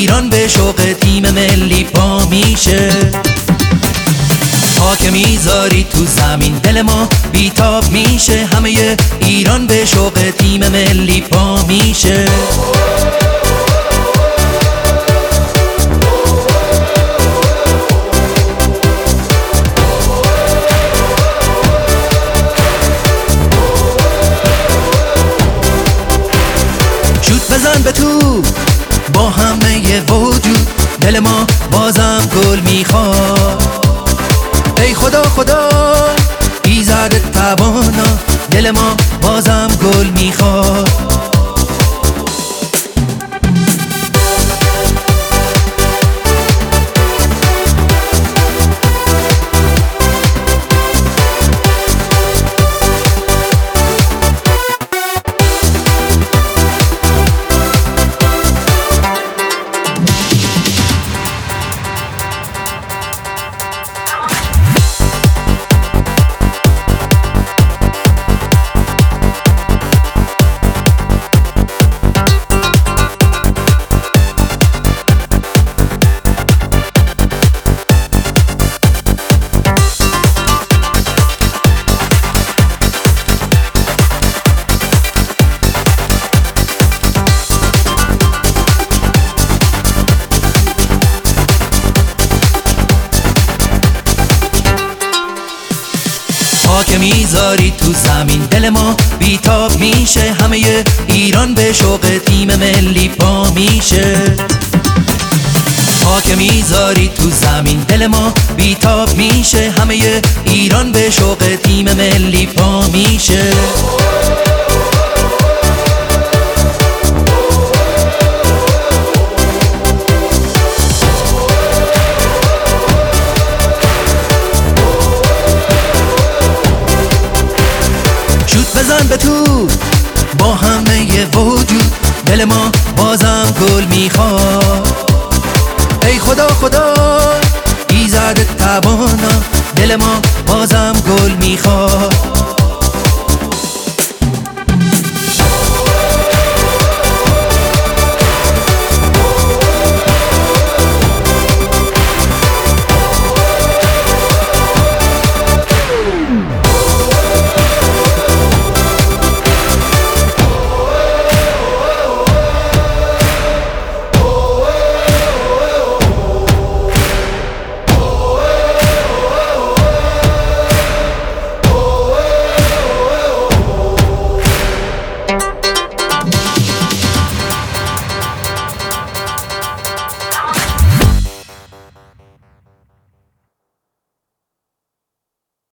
ایران به شوق تیم ملی پا میشه. خاک میذاری تو زمین دل ما بیتاب میشه. همه ایران به شوق تیم ملی پا میشه. شوت بزن به تو با همه وجود، دل ما بازم گل میخواد. ای خدا خدا ایزد توانا، دل ما بازم گل میخواد. خاک میذاری تو زمین دل ما بیتاب میشه. همه ایران به شوق تیم ملی پا میشه. خاک میذاری تو زمین دل ما بیتاب میشه. همه ایران به شوق تیم ملی پا میشه. بزن به تو با همه وجود، دل ما بازم گل میخواد. ای خدا خدا ایزد توانا، دل ما بازم گل میخواد.